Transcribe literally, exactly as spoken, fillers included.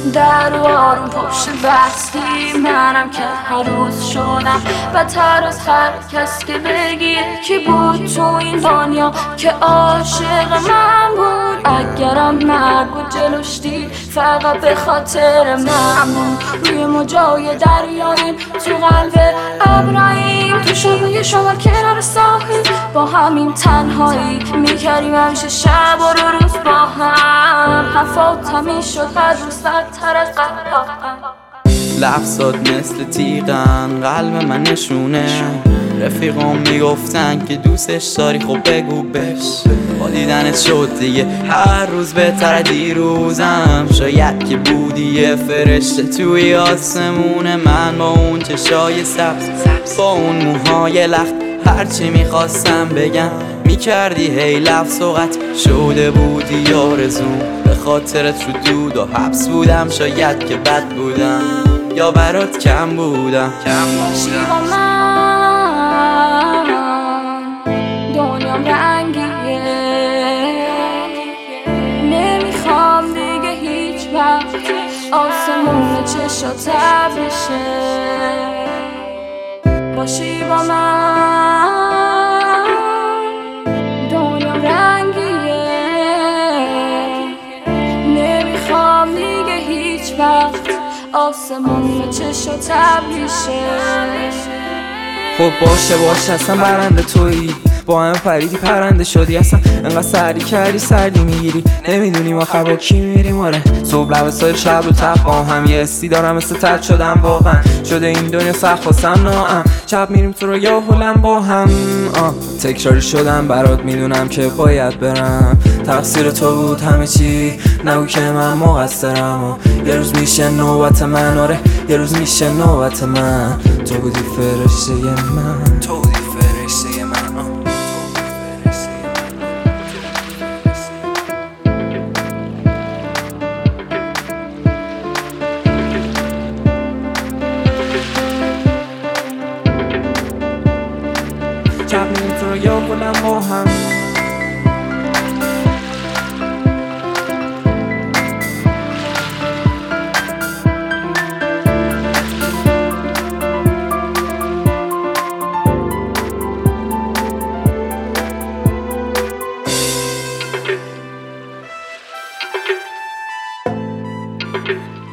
در و آروم پشت بستی منم که هر روز شدم بدتر از هر کس که بگی کی بود تو این دنیا که عاشق من بود. اگرم نگو جلوش دید فقط به خاطر من بود. روی موجای دریاییم تو قلب ابراهیم، تو شبه شما کنار ساحل با همین تنهایی میکردیم همیشه شب و رو روز با هم. حرفات همین شد هر روز بدتر از قبل. لفظات مثل تیغن قلب من نشونه، رفیقام میگفتن که دوستش داری خب بگو بش. با دیدنت شد دیگه هر روز بهتر دیروزم. شاید که بودی یه فرشته توی آسمون من، با اون چشای سبز با اون موهای لخت. هرچی میخواستم بگم میکردی هی لفظ و قطع شده بودی آرزوم. به خاطرت رو دود و حبس بودم، شاید که بد بودم یا برات کم بودم کم بودم. من دنیام رنگیه، نمیخوام دیگه هیچ وقت آسمون چشات بشه. باشی با من دنیام رنگیه، نمیخوام دیگه هیچ وقت آسمون چشات بشه. خب باشه باشه اصلا برنده تویی، با هم پریدی پرنده شدی. اصلا انقدر سردی کردی سردی میگیری، نمیدونیم آخر با کی میریم. آره صبح لباسای شب رو تب با هم یه حسی دارم مثل تد شدم واقعا. شده این دنیا سخت واسم ناام، شب میریم تو رو یا هلم با هم. آه تکراری شدم برات میدونم که باید برم. تقصیر تو بود همه چی، نگو که من مقصرم. و یه روز میشه نوبت من، آره یه روز میشه نوبت من. تو بودی فرشته من، تو بودی فرشته من. شب میریم تو رو یا بلم با هم. Thank you.